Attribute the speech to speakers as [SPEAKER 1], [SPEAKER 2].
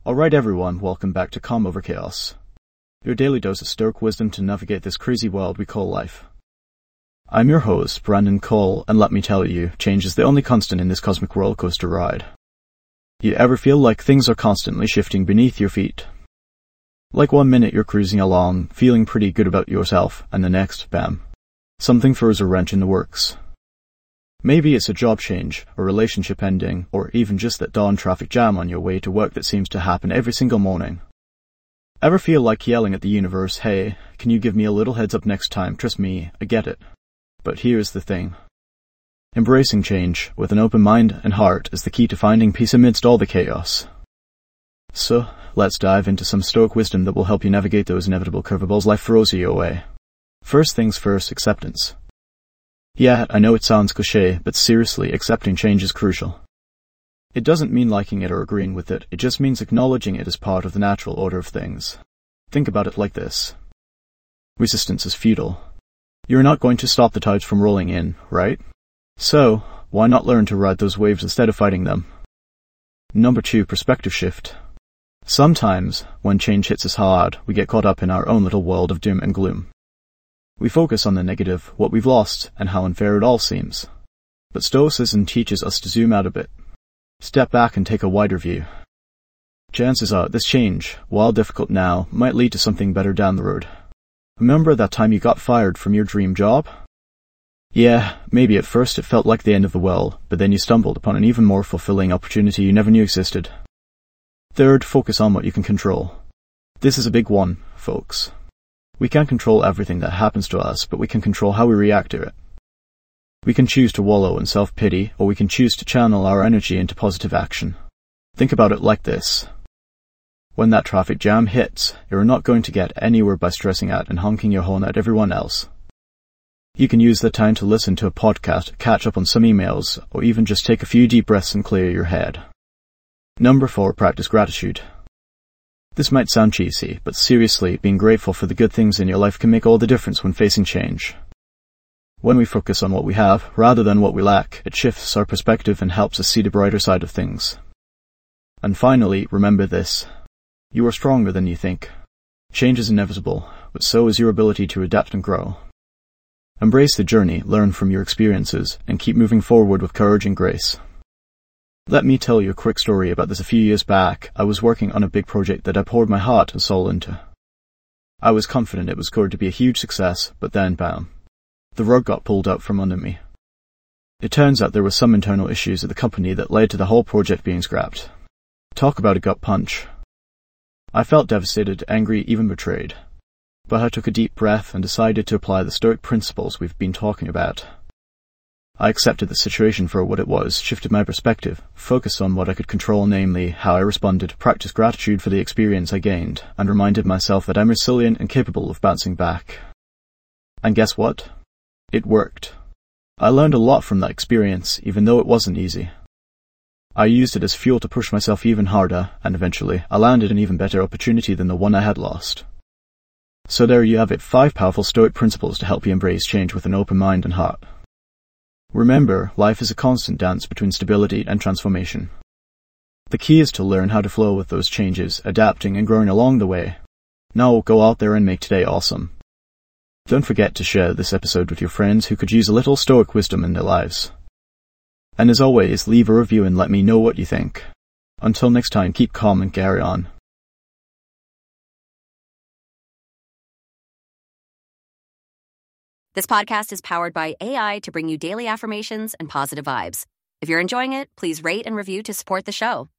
[SPEAKER 1] Alright everyone, welcome back to Calm Over Chaos. Your daily dose of Stoic wisdom to navigate this crazy world we call life. I'm your host, Brandon Cole, and let me tell you, change is the only constant in this cosmic rollercoaster ride. You ever feel like things are constantly shifting beneath your feet? Like 1 minute you're cruising along, feeling pretty good about yourself, and the next, bam, something throws a wrench in the works. Maybe it's a job change, a relationship ending, or even just that dawn traffic jam on your way to work that seems to happen every single morning. Ever feel like yelling at the universe, hey, can you give me a little heads up next time? Trust me, I get it. But here's the thing. Embracing change with an open mind and heart is the key to finding peace amidst all the chaos. So, let's dive into some Stoic wisdom that will help you navigate those inevitable curveballs life throws you away. First things first, acceptance. Yeah, I know it sounds cliché, but seriously, accepting change is crucial. It doesn't mean liking it or agreeing with it, it just means acknowledging it as part of the natural order of things. Think about it like this. Resistance is futile. You're not going to stop the tides from rolling in, right? So, why not learn to ride those waves instead of fighting them? Number 2, perspective shift. Sometimes, when change hits us hard, we get caught up in our own little world of doom and gloom. We focus on the negative, what we've lost, and how unfair it all seems. But Stoicism teaches us to zoom out a bit. Step back and take a wider view. Chances are this change, while difficult now, might lead to something better down the road. Remember that time you got fired from your dream job? Yeah, maybe at first it felt like the end of the world, but then you stumbled upon an even more fulfilling opportunity you never knew existed. Third, focus on what you can control. This is a big one, folks. We can't control everything that happens to us, but we can control how we react to it. We can choose to wallow in self-pity, or we can choose to channel our energy into positive action. Think about it like this. When that traffic jam hits, you're not going to get anywhere by stressing out and honking your horn at everyone else. You can use the time to listen to a podcast, catch up on some emails, or even just take a few deep breaths and clear your head. Number 4, practice gratitude. This might sound cheesy, but seriously, being grateful for the good things in your life can make all the difference when facing change. When we focus on what we have, rather than what we lack, it shifts our perspective and helps us see the brighter side of things. And finally, remember this. You are stronger than you think. Change is inevitable, but so is your ability to adapt and grow. Embrace the journey, learn from your experiences, and keep moving forward with courage and grace. Let me tell you a quick story about this. A few years back, I was working on a big project that I poured my heart and soul into. I was confident it was going to be a huge success, but then, bam, the rug got pulled out from under me. It turns out there were some internal issues at the company that led to the whole project being scrapped. Talk about a gut punch. I felt devastated, angry, even betrayed. But I took a deep breath and decided to apply the Stoic principles we've been talking about. I accepted the situation for what it was, shifted my perspective, focused on what I could control, namely how I responded, practiced gratitude for the experience I gained, and reminded myself that I'm resilient and capable of bouncing back. And guess what? It worked. I learned a lot from that experience, even though it wasn't easy. I used it as fuel to push myself even harder, and eventually, I landed an even better opportunity than the one I had lost. So there you have it, 5 powerful Stoic principles to help you embrace change with an open mind and heart. Remember, life is a constant dance between stability and transformation. The key is to learn how to flow with those changes, adapting and growing along the way. Now go out there and make today awesome. Don't forget to share this episode with your friends who could use a little Stoic wisdom in their lives. And as always, leave a review and let me know what you think. Until next time, keep calm and carry on.
[SPEAKER 2] This podcast is powered by AI to bring you daily affirmations and positive vibes. If you're enjoying it, please rate and review to support the show.